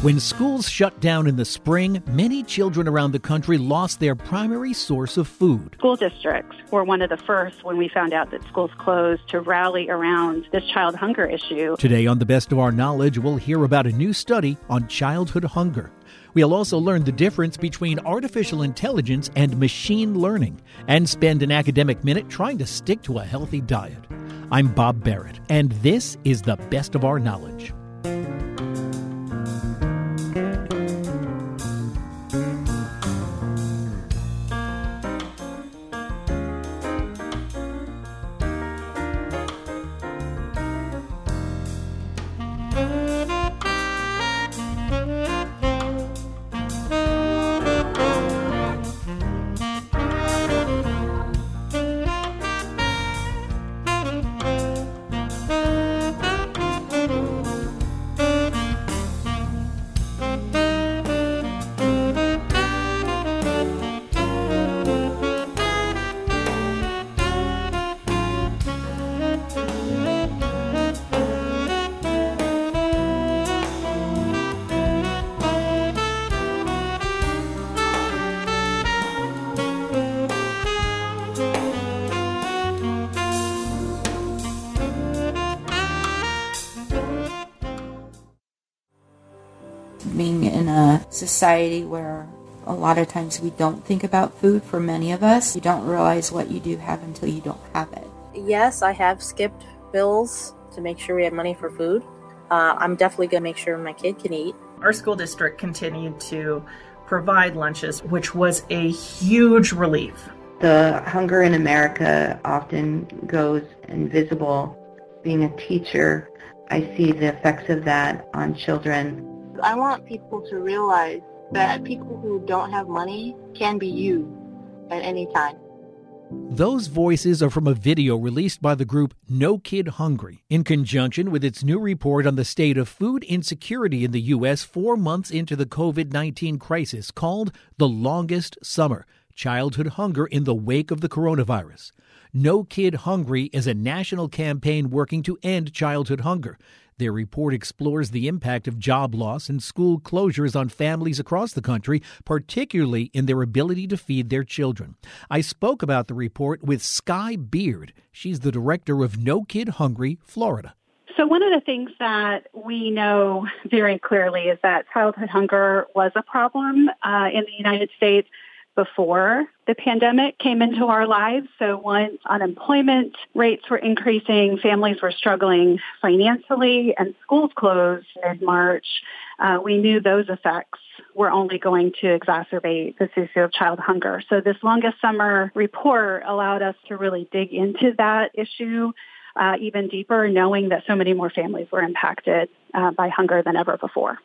When schools shut down in the spring, many children around the country lost their primary source of food. School districts were one of the first, when we found out that schools closed, to rally around this child hunger issue. Today on The Best of Our Knowledge, we'll hear about a new study on childhood hunger. We'll also learn the difference between artificial intelligence and machine learning and spend an academic minute trying to stick to a healthy diet. I'm Bob Barrett, and this is The Best of Our Knowledge. Being in a society where a lot of times we don't think about food, for many of us, you don't realize what you do have until you don't have it. Yes, I have skipped bills to make sure we have money for food. I'm definitely going to make sure my kid can eat. Our school district continued to provide lunches, which was a huge relief. The hunger in America often goes invisible. Being a teacher, I see the effects of that on children. I want people to realize that people who don't have money can be you at any time. Those voices are from a video released by the group No Kid Hungry in conjunction with its new report on the state of food insecurity in the U.S. 4 months into the COVID-19 crisis called The Longest Summer: Childhood Hunger in the Wake of the Coronavirus. No Kid Hungry is a national campaign working to end childhood hunger. Their report explores the impact of job loss and school closures on families across the country, particularly in their ability to feed their children. I spoke about the report with Sky Beard. She's the director of No Kid Hungry, Florida. So one of the things that we know very clearly is that childhood hunger was a problem in the United States before the pandemic came into our lives. So once unemployment rates were increasing, families were struggling financially, and schools closed mid-March, we knew those effects were only going to exacerbate this issue of child hunger. So this Longest Summer report allowed us to really dig into that issue even deeper, knowing that so many more families were impacted by hunger than ever before.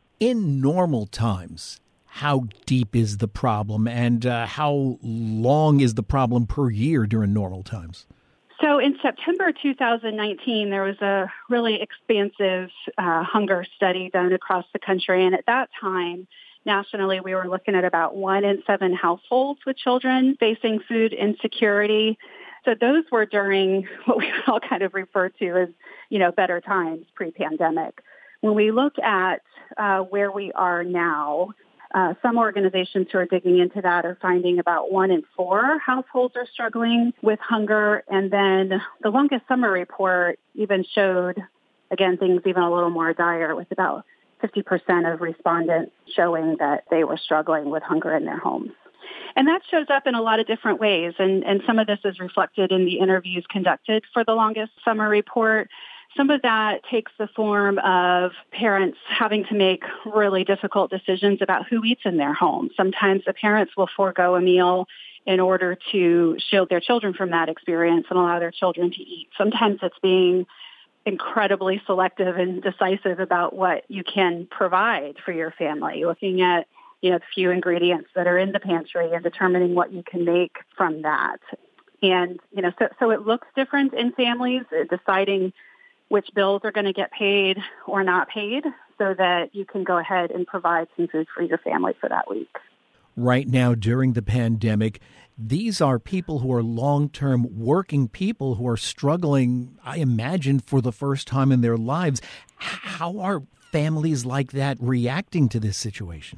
In normal times, how deep is the problem, and how long is the problem per year during normal times? So in September 2019, there was a really expansive hunger study done across the country. And at that time, nationally, we were looking at about 1 in 7 households with children facing food insecurity. So those were during what we all kind of refer to as, better times pre-pandemic. When we look at where we are now, some organizations who are digging into that are finding about 1 in 4 households are struggling with hunger. And then the Longest Summer report even showed, again, things even a little more dire, with about 50% of respondents showing that they were struggling with hunger in their homes. And that shows up in a lot of different ways. And some of this is reflected in the interviews conducted for the Longest Summer report. Some of that takes the form of parents having to make really difficult decisions about who eats in their home. Sometimes the parents will forego a meal in order to shield their children from that experience and allow their children to eat. Sometimes it's being incredibly selective and decisive about what you can provide for your family, looking at the few ingredients that are in the pantry and determining what you can make from that. And so it looks different in families, deciding which bills are going to get paid or not paid so that you can go ahead and provide some food for your family for that week. Right now, during the pandemic, these are people who are long-term working people who are struggling, I imagine, for the first time in their lives. How are families like that reacting to this situation?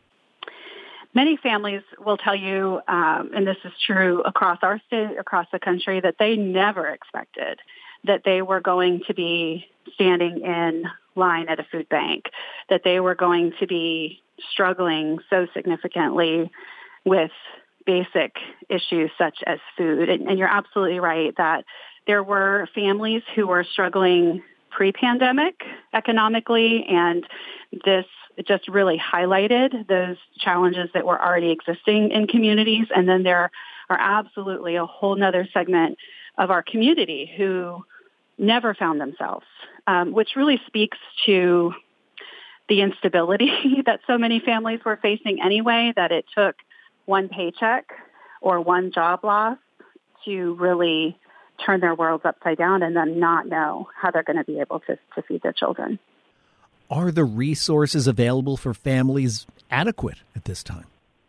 Many families will tell you, and this is true across our state, across the country, that they never expected that they were going to be standing in line at a food bank, that they were going to be struggling so significantly with basic issues such as food. And you're absolutely right that there were families who were struggling pre-pandemic economically, and this just really highlighted those challenges that were already existing in communities. And then there are absolutely a whole nother segment of our community who never found themselves, which really speaks to the instability that so many families were facing anyway, that it took one paycheck or one job loss to really turn their worlds upside down and then not know how they're going to be able to feed their children. Are the resources available for families adequate at this time?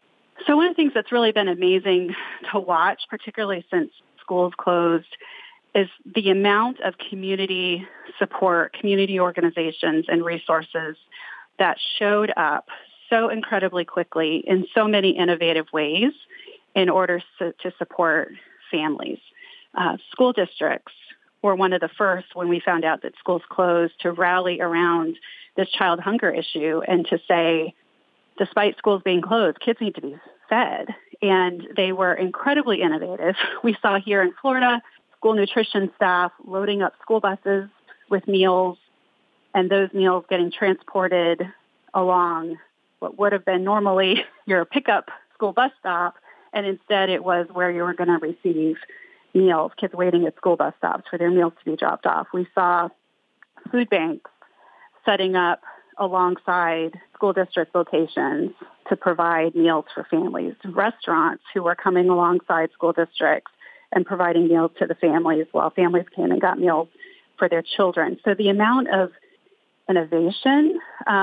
So one of the things that's really been amazing to watch, particularly since schools closed, is the amount of community support, community organizations, and resources that showed up so incredibly quickly in so many innovative ways in order to support families. School districts were one of the first, when we found out that schools closed, to rally around this child hunger issue and to say, despite schools being closed, kids need to be fed. And they were incredibly innovative. We saw here in Florida, school nutrition staff loading up school buses with meals, and those meals getting transported along what would have been normally your pickup school bus stop, and instead it was where you were going to receive meals, kids waiting at school bus stops for their meals to be dropped off. We saw food banks setting up alongside school district locations to provide meals for families, restaurants who were coming alongside school districts and providing meals to the families while families came and got meals for their children. So the amount of innovation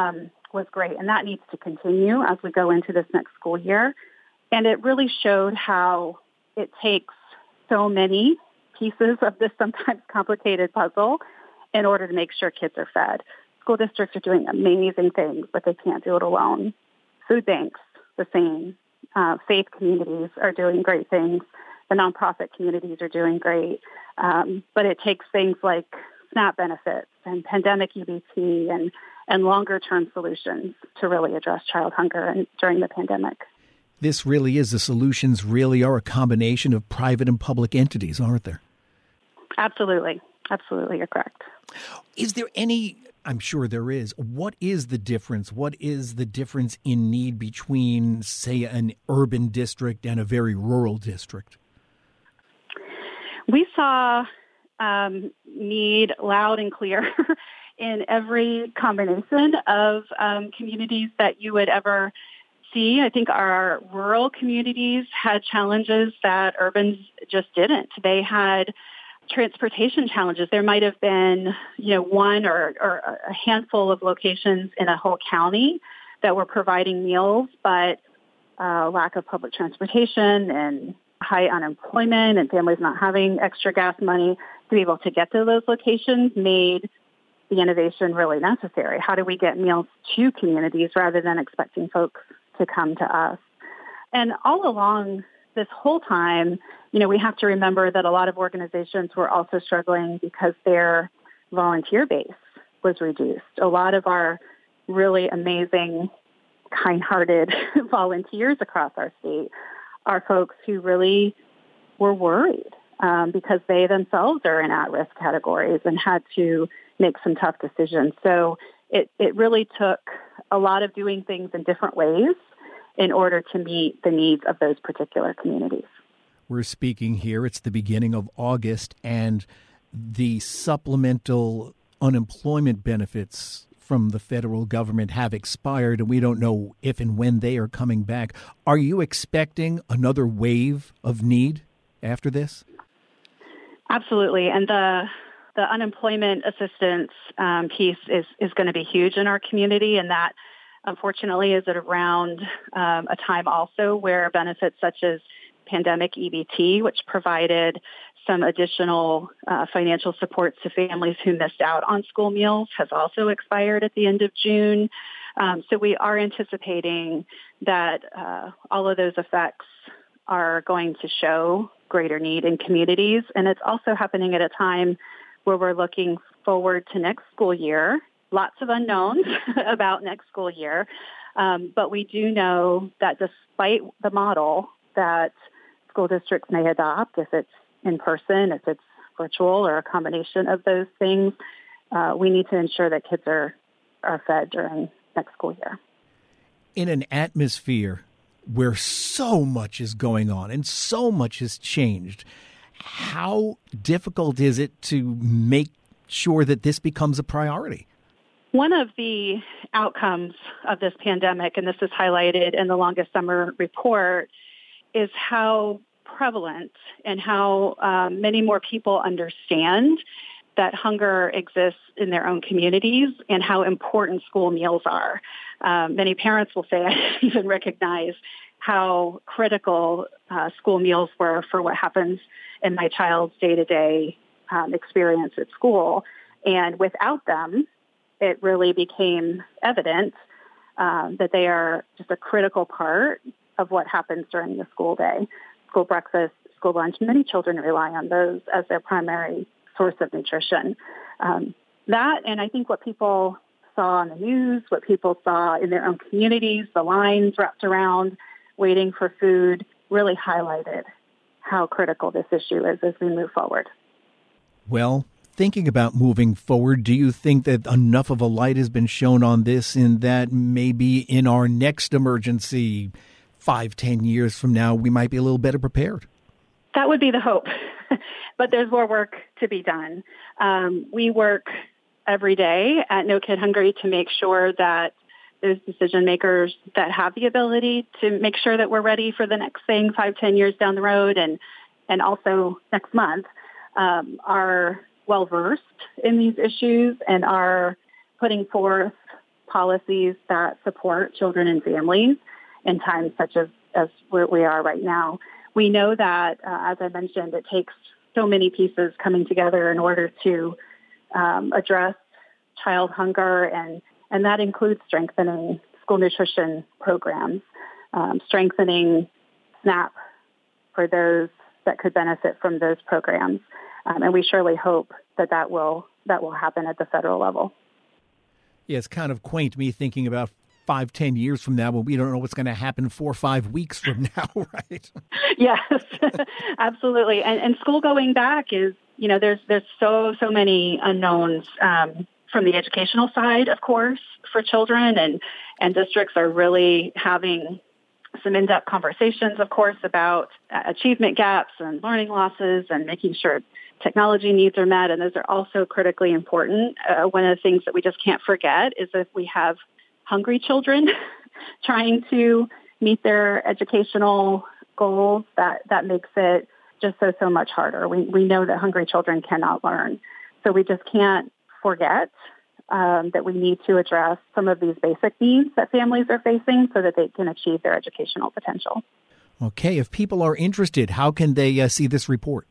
was great, and that needs to continue as we go into this next school year. And it really showed how it takes so many pieces of this sometimes complicated puzzle in order to make sure kids are fed. School districts are doing amazing things, but they can't do it alone. Food banks, the same. Faith communities are doing great things. The nonprofit communities are doing great. But it takes things like SNAP benefits and pandemic EBT and longer-term solutions to really address child hunger during the pandemic. This really is, the solutions really are a combination of private and public entities, aren't there? Absolutely. Absolutely, you're correct. Is there any, I'm sure there is, what is the difference? What is the difference in need between, say, an urban district and a very rural district? We saw need loud and clear in every combination of communities that you would ever see. I think our rural communities had challenges that urbans just didn't. They had transportation challenges. There might have been, one or a handful of locations in a whole county that were providing meals, but lack of public transportation and high unemployment and families not having extra gas money to be able to get to those locations made the innovation really necessary. How do we get meals to communities rather than expecting folks to come to us? And all along this whole time, we have to remember that a lot of organizations were also struggling because their volunteer base was reduced. A lot of our really amazing, kind-hearted volunteers across our state are folks who really were worried because they themselves are in at-risk categories and had to make some tough decisions. So it really took a lot of doing things in different ways in order to meet the needs of those particular communities. We're speaking here, it's the beginning of August, and the supplemental unemployment benefits from the federal government have expired, and we don't know if and when they are coming back. Are you expecting another wave of need after this? Absolutely. And the unemployment assistance piece is going to be huge in our community, and that, unfortunately, is at around a time also where benefits such as pandemic EBT, which provided some additional financial supports to families who missed out on school meals has also expired at the end of June. So we are anticipating that all of those effects are going to show greater need in communities. And it's also happening at a time where we're looking forward to next school year. Lots of unknowns about next school year. But we do know that despite the model that school districts may adopt, if it's in person, if it's virtual, or a combination of those things, we need to ensure that kids are fed during next school year. In an atmosphere where so much is going on and so much has changed, how difficult is it to make sure that this becomes a priority? One of the outcomes of this pandemic, and this is highlighted in the Longest Summer report, is how prevalent and how many more people understand that hunger exists in their own communities and how important school meals are. Many parents will say, I didn't even recognize how critical school meals were for what happens in my child's day-to-day experience at school. And without them, it really became evident that they are just a critical part of what happens during the school day. School breakfast, school lunch, many children rely on those as their primary source of nutrition. That, and I think what people saw on the news, what people saw in their own communities, the lines wrapped around waiting for food, really highlighted how critical this issue is as we move forward. Well, thinking about moving forward, do you think that enough of a light has been shown on this and that maybe in our next emergency 5-10 years from now, we might be a little better prepared? That would be the hope, but there's more work to be done. We work every day at No Kid Hungry to make sure that those decision makers that have the ability to make sure that we're ready for the next thing 5-10 years down the road and also next month are well-versed in these issues and are putting forth policies that support children and families in times such as where we are right now. We know that, as I mentioned, it takes so many pieces coming together in order to address child hunger, and that includes strengthening school nutrition programs, strengthening SNAP for those that could benefit from those programs. And we surely hope that will happen at the federal level. Yeah, it's kind of quaint me thinking about 5-10 years from now when we don't know what's going to happen 4 or 5 weeks from now, right? Yes, absolutely. And school going back is, there's so many unknowns from the educational side, of course, for children, and districts are really having some in-depth conversations, of course, about achievement gaps and learning losses and making sure technology needs are met. And those are also critically important. One of the things that we just can't forget is if we have hungry children trying to meet their educational goals, that makes it just so much harder. We know that hungry children cannot learn. So we just can't forget that we need to address some of these basic needs that families are facing so that they can achieve their educational potential. Okay, if people are interested, how can they see this report?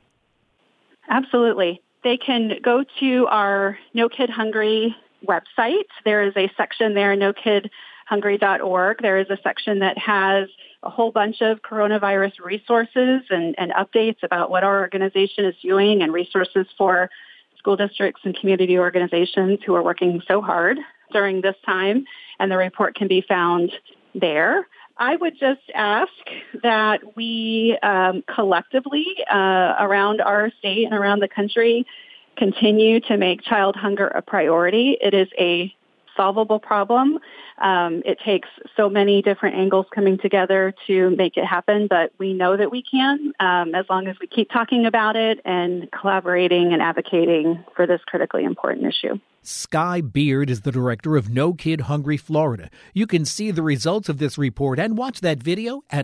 Absolutely. They can go to our No Kid Hungry website. There is a section there, nokidhungry.org. There is a section that has a whole bunch of coronavirus resources and updates about what our organization is doing and resources for school districts and community organizations who are working so hard during this time. And the report can be found there. I would just ask that we collectively around our state and around the country continue to make child hunger a priority. It is a solvable problem. It takes so many different angles coming together to make it happen, but we know that we can as long as we keep talking about it and collaborating and advocating for this critically important issue. Sky Beard is the director of No Kid Hungry Florida. You can see the results of this report and watch that video at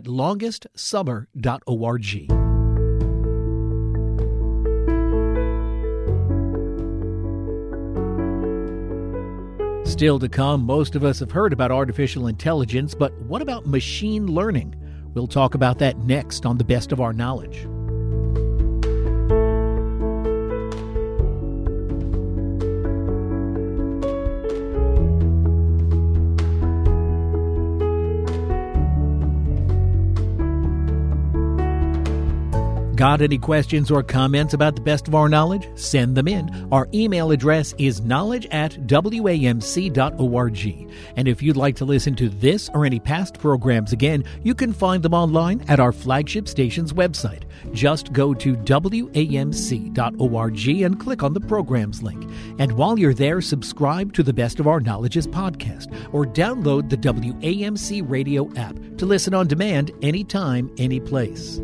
longestsummer.org. Still to come, most of us have heard about artificial intelligence, but what about machine learning? We'll talk about that next on The Best of Our Knowledge. Got any questions or comments about the best of our knowledge? Send them in. Our email address is knowledge@wamc.org. And if you'd like to listen to this or any past programs again, you can find them online at our flagship station's website. Just go to wamc.org and click on the programs link. And while you're there, subscribe to the Best of Our Knowledge's podcast or download the WAMC radio app to listen on demand anytime, any place.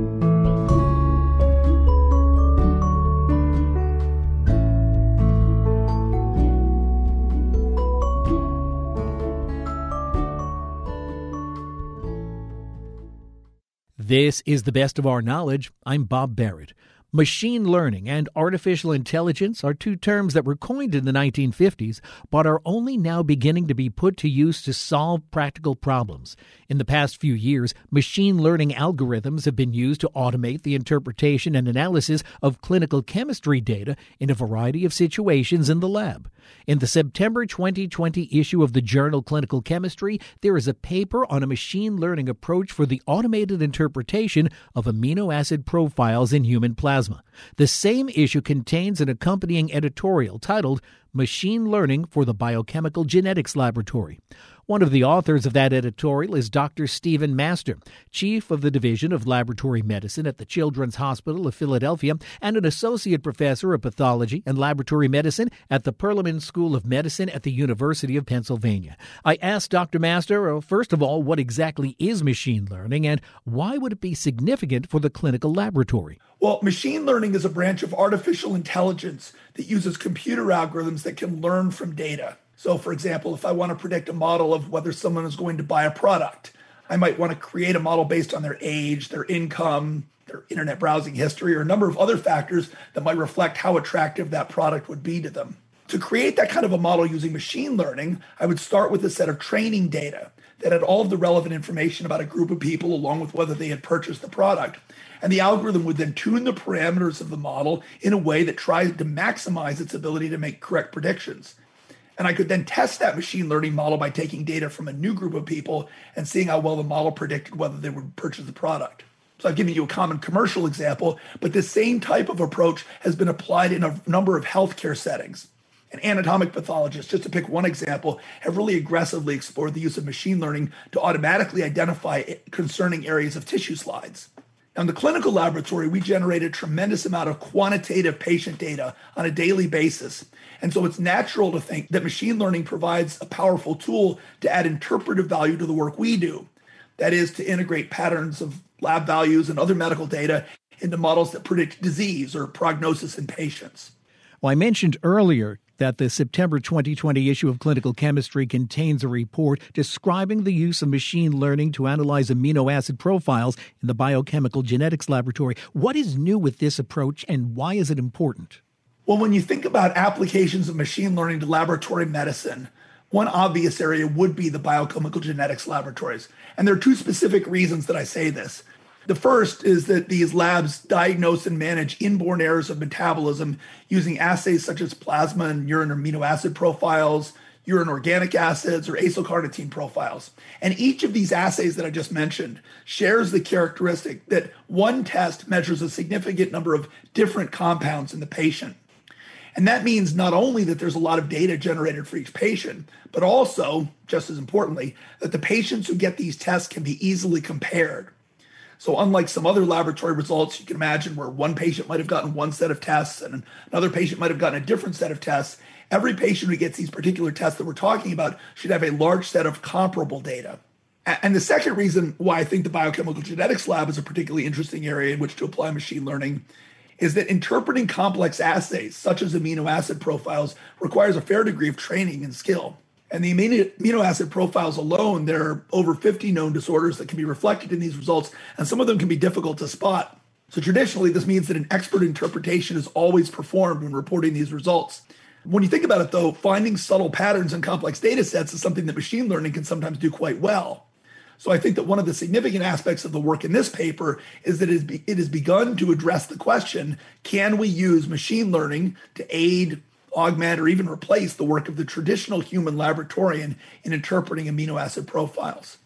This is the Best of Our Knowledge. I'm Bob Barrett. Machine learning and artificial intelligence are two terms that were coined in the 1950s, but are only now beginning to be put to use to solve practical problems. In the past few years, machine learning algorithms have been used to automate the interpretation and analysis of clinical chemistry data in a variety of situations in the lab. In the September 2020 issue of the journal Clinical Chemistry, there is a paper on a machine learning approach for the automated interpretation of amino acid profiles in human plasma. The same issue contains an accompanying editorial titled Machine Learning for the Biochemical Genetics Laboratory. One of the authors of that editorial is Dr. Stephen Master, chief of the Division of Laboratory Medicine at the Children's Hospital of Philadelphia and an associate professor of pathology and laboratory medicine at the Perelman School of Medicine at the University of Pennsylvania. I asked Dr. Master, first of all, what exactly is machine learning and why would it be significant for the clinical laboratory? Well, machine learning is a branch of artificial intelligence that uses computer algorithms that can learn from data. So, for example, if I want to predict a model of whether someone is going to buy a product, I might want to create a model based on their age, their income, their internet browsing history, or a number of other factors that might reflect how attractive that product would be to them. To create that kind of a model using machine learning, I would start with a set of training data that had all of the relevant information about a group of people along with whether they had purchased the product. And the algorithm would then tune the parameters of the model in a way that tries to maximize its ability to make correct predictions. And I could then test that machine learning model by taking data from a new group of people and seeing how well the model predicted whether they would purchase the product. So I've given you a common commercial example, but this same type of approach has been applied in a number of healthcare settings. And anatomic pathologists, just to pick one example, have really aggressively explored the use of machine learning to automatically identify concerning areas of tissue slides. Now, in the clinical laboratory, we generate a tremendous amount of quantitative patient data on a daily basis. And so it's natural to think that machine learning provides a powerful tool to add interpretive value to the work we do. That is, to integrate patterns of lab values and other medical data into models that predict disease or prognosis in patients. Well, I mentioned earlier that the September 2020 issue of Clinical Chemistry contains a report describing the use of machine learning to analyze amino acid profiles in the biochemical genetics laboratory. What is new with this approach and why is it important? Well, when you think about applications of machine learning to laboratory medicine, one obvious area would be the biochemical genetics laboratories. And there are two specific reasons that I say this. The first is that these labs diagnose and manage inborn errors of metabolism using assays such as plasma and urine amino acid profiles, urine organic acids, or acylcarnitine profiles. And each of these assays that I just mentioned shares the characteristic that one test measures a significant number of different compounds in the patient. And that means not only that there's a lot of data generated for each patient, but also, just as importantly, that the patients who get these tests can be easily compared. So unlike some other laboratory results, you can imagine where one patient might have gotten one set of tests and another patient might have gotten a different set of tests, every patient who gets these particular tests that we're talking about should have a large set of comparable data. And the second reason why I think the biochemical genetics lab is a particularly interesting area in which to apply machine learning is that interpreting complex assays, such as amino acid profiles, requires a fair degree of training and skill. And the amino acid profiles alone, there are over 50 known disorders that can be reflected in these results, and some of them can be difficult to spot. So traditionally, this means that an expert interpretation is always performed when reporting these results. When you think about it, though, finding subtle patterns in complex data sets is something that machine learning can sometimes do quite well. So I think that one of the significant aspects of the work in this paper is that it has begun to address the question, can we use machine learning to aid, augment, or even replace the work of the traditional human laboratorian in interpreting amino acid profiles?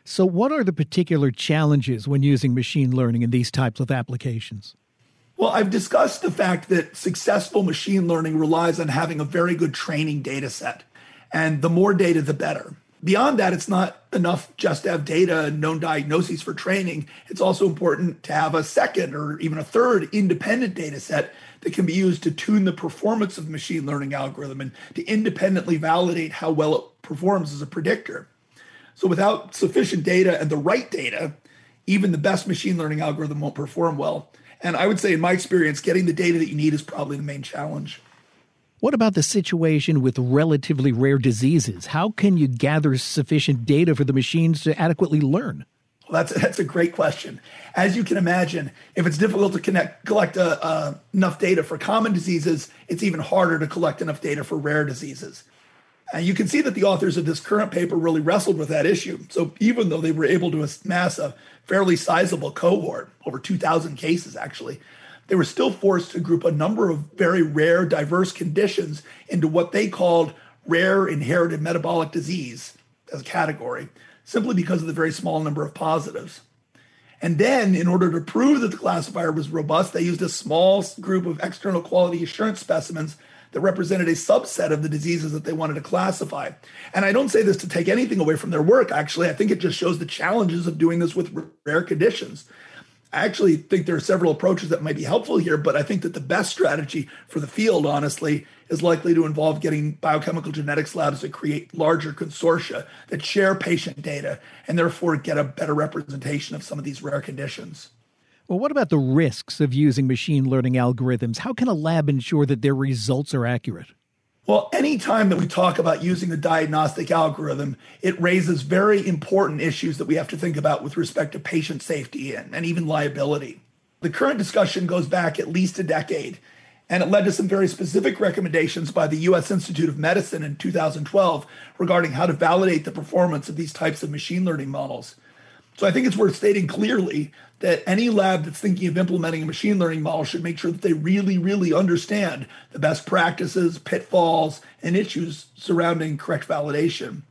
So what are the particular challenges when using machine learning in these types of applications? Well, I've discussed the fact that successful machine learning relies on having a very good training data set. And the more data, the better. Beyond that, it's not enough just to have data and known diagnoses for training. It's also important to have a second or even a third independent data set that can be used to tune the performance of the machine learning algorithm and to independently validate how well it performs as a predictor. So without sufficient data and the right data, even the best machine learning algorithm won't perform well. And I would say, in my experience, getting the data that you need is probably the main challenge. What about the situation with relatively rare diseases? How can you gather sufficient data for the machines to adequately learn? Well, that's a great question. As you can imagine, if it's difficult to collect enough data for common diseases, it's even harder to collect enough data for rare diseases. And you can see that the authors of this current paper really wrestled with that issue. So even though they were able to amass a fairly sizable cohort, over 2,000 cases actually, they were still forced to group a number of very rare, diverse conditions into what they called rare inherited metabolic disease as a category, simply because of the very small number of positives. And then, in order to prove that the classifier was robust, they used a small group of external quality assurance specimens that represented a subset of the diseases that they wanted to classify. And I don't say this to take anything away from their work, actually. I think it just shows the challenges of doing this with rare conditions. I actually think there are several approaches that might be helpful here, but I think that the best strategy for the field, honestly, is likely to involve getting biochemical genetics labs to create larger consortia that share patient data and therefore get a better representation of some of these rare conditions. Well, what about the risks of using machine learning algorithms? How can a lab ensure that their results are accurate? Well, anytime that we talk about using a diagnostic algorithm, it raises very important issues that we have to think about with respect to patient safety and even liability. The current discussion goes back at least a decade, and it led to some very specific recommendations by the U.S. Institute of Medicine in 2012 regarding how to validate the performance of these types of machine learning models. So I think it's worth stating clearly that any lab that's thinking of implementing a machine learning model should make sure that they really, really understand the best practices, pitfalls, and issues surrounding correct validation.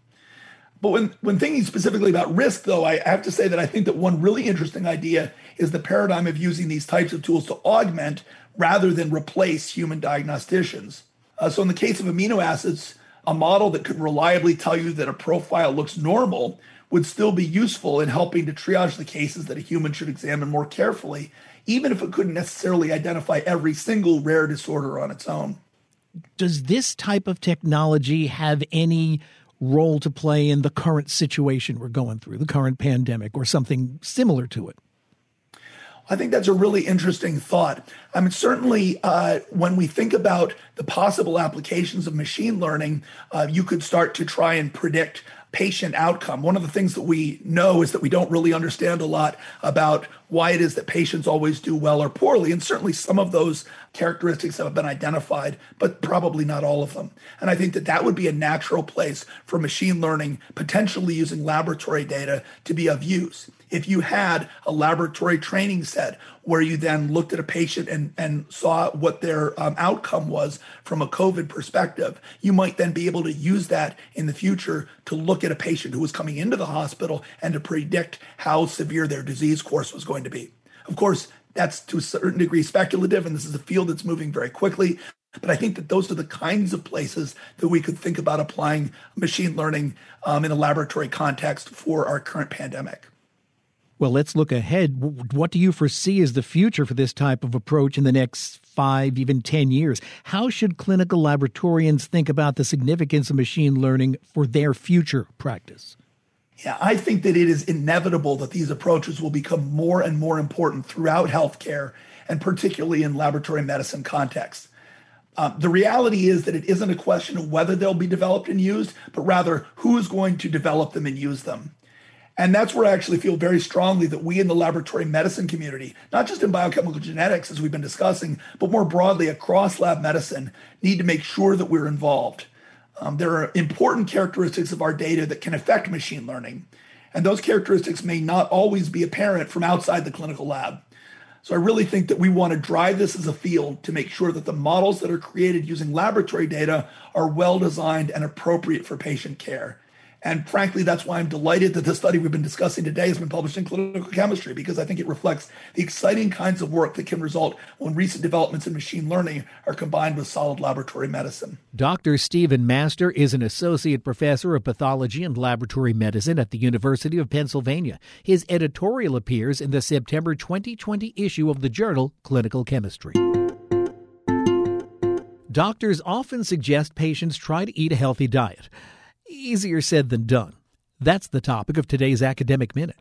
But when thinking specifically about risk, though, I have to say that I think that one really interesting idea is the paradigm of using these types of tools to augment rather than replace human diagnosticians. So in the case of amino acids, a model that could reliably tell you that a profile looks normal would still be useful in helping to triage the cases that a human should examine more carefully, even if it couldn't necessarily identify every single rare disorder on its own. Does this type of technology have any role to play in the current situation we're going through, the current pandemic, or something similar to it? I think that's a really interesting thought. I mean, certainly when we think about the possible applications of machine learning, you could start to try and predict patient outcome. One of the things that we know is that we don't really understand a lot about why it is that patients always do well or poorly. And certainly some of those characteristics have been identified, but probably not all of them. And I think that that would be a natural place for machine learning, potentially using laboratory data to be of use. If you had a laboratory training set where you then looked at a patient and saw what their outcome was from a COVID perspective, you might then be able to use that in the future to look at a patient who was coming into the hospital and to predict how severe their disease course was going to be. Of course, that's to a certain degree speculative, and this is a field that's moving very quickly. But I think that those are the kinds of places that we could think about applying machine learning in a laboratory context for our current pandemic. Well, let's look ahead. What do you foresee as the future for this type of approach in the next 5, even 10 years? How should clinical laboratorians think about the significance of machine learning for their future practice? Yeah, I think that it is inevitable that these approaches will become more and more important throughout healthcare, and particularly in laboratory medicine contexts. The reality is that it isn't a question of whether they'll be developed and used, but rather who's going to develop them and use them. And that's where I actually feel very strongly that we in the laboratory medicine community, not just in biochemical genetics, as we've been discussing, but more broadly across lab medicine, need to make sure that we're involved. There are important characteristics of our data that can affect machine learning, and those characteristics may not always be apparent from outside the clinical lab. So I really think that we want to drive this as a field to make sure that the models that are created using laboratory data are well designed and appropriate for patient care. And frankly, that's why I'm delighted that the study we've been discussing today has been published in Clinical Chemistry, because I think it reflects the exciting kinds of work that can result when recent developments in machine learning are combined with solid laboratory medicine. Dr. Stephen Master is an associate professor of pathology and laboratory medicine at the University of Pennsylvania. His editorial appears in the September 2020 issue of the journal Clinical Chemistry. Doctors often suggest patients try to eat a healthy diet. Easier said than done. That's the topic of today's Academic Minute.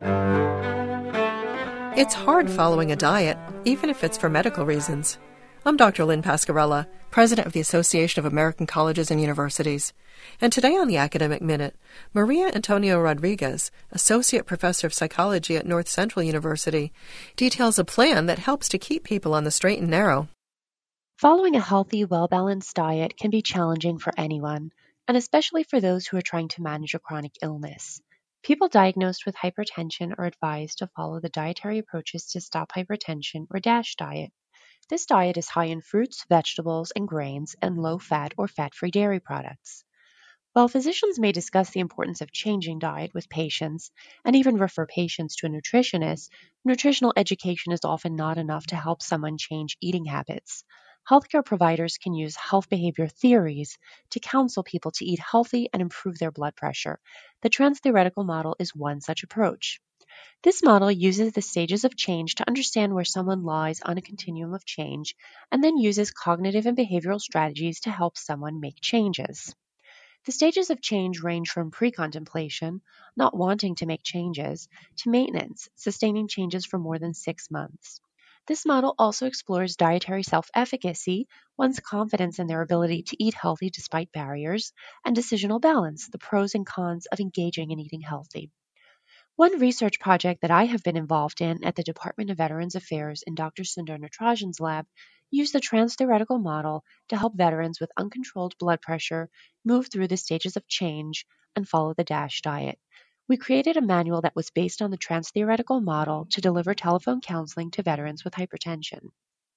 It's hard following a diet, even if it's for medical reasons. I'm Dr. Lynn Pasquarella, president of the Association of American Colleges and Universities. And today on the Academic Minute, Maria Antonio Rodriguez, associate professor of psychology at North Central University, details a plan that helps to keep people on the straight and narrow. Following a healthy, well-balanced diet can be challenging for anyone, and especially for those who are trying to manage a chronic illness. People diagnosed with hypertension are advised to follow the dietary approaches to stop hypertension or DASH diet. This diet is high in fruits, vegetables, and grains, and low-fat or fat-free dairy products. While physicians may discuss the importance of changing diet with patients and even refer patients to a nutritionist, nutritional education is often not enough to help someone change eating habits. Healthcare providers can use health behavior theories to counsel people to eat healthy and improve their blood pressure. The trans-theoretical model is one such approach. This model uses the stages of change to understand where someone lies on a continuum of change, and then uses cognitive and behavioral strategies to help someone make changes. The stages of change range from pre-contemplation, not wanting to make changes, to maintenance, sustaining changes for more than 6 months. This model also explores dietary self-efficacy, one's confidence in their ability to eat healthy despite barriers, and decisional balance, the pros and cons of engaging in eating healthy. One research project that I have been involved in at the Department of Veterans Affairs in Dr. Sundar Natarajan's lab used the trans-theoretical model to help veterans with uncontrolled blood pressure move through the stages of change and follow the DASH diet. We created a manual that was based on the trans-theoretical model to deliver telephone counseling to veterans with hypertension.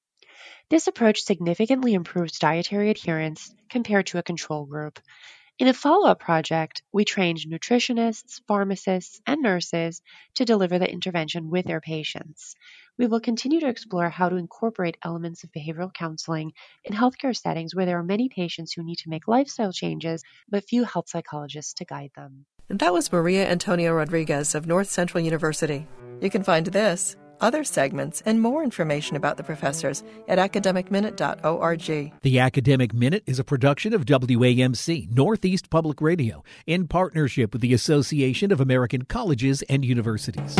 This approach significantly improves dietary adherence compared to a control group. In a follow-up project, we trained nutritionists, pharmacists, and nurses to deliver the intervention with their patients. We will continue to explore how to incorporate elements of behavioral counseling in healthcare settings where there are many patients who need to make lifestyle changes, but few health psychologists to guide them. And that was Maria Antonio Rodriguez of North Central University. You can find this, other segments, and more information about the professors at academicminute.org. The Academic Minute is a production of WAMC, Northeast Public Radio, in partnership with the Association of American Colleges and Universities.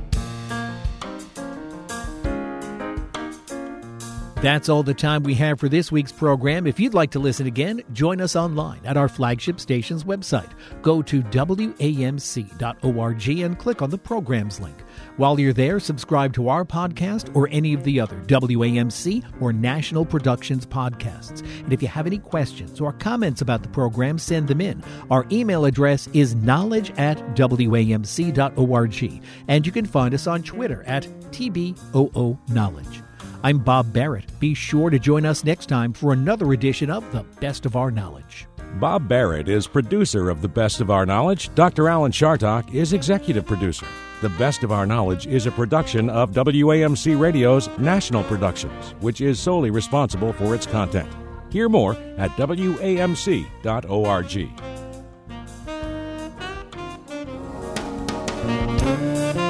That's all the time we have for this week's program. If you'd like to listen again, join us online at our flagship station's website. Go to WAMC.org and click on the programs link. While you're there, subscribe to our podcast or any of the other WAMC or National Productions podcasts. And if you have any questions or comments about the program, send them in. Our email address is knowledge@WAMC.org. And you can find us on Twitter at TBOOKnowledge. I'm Bob Barrett. Be sure to join us next time for another edition of The Best of Our Knowledge. Bob Barrett is producer of The Best of Our Knowledge. Dr. Alan Chartock is executive producer. The Best of Our Knowledge is a production of WAMC Radio's National Productions, which is solely responsible for its content. Hear more at WAMC.org.